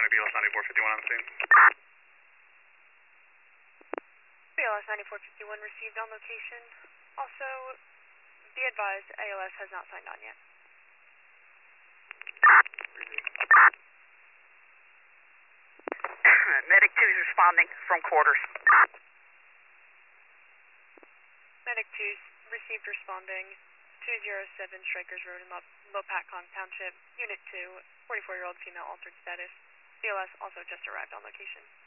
County, BLS 9451 on the scene. BLS 9451 received on location. Also, be advised, ALS has not signed on yet. Medic 2 is responding from quarters. Medic 2's received responding. 207 Strikers Road in Lopatcon Township. Unit 2, 44-year-old female altered status. BLS also just arrived on location.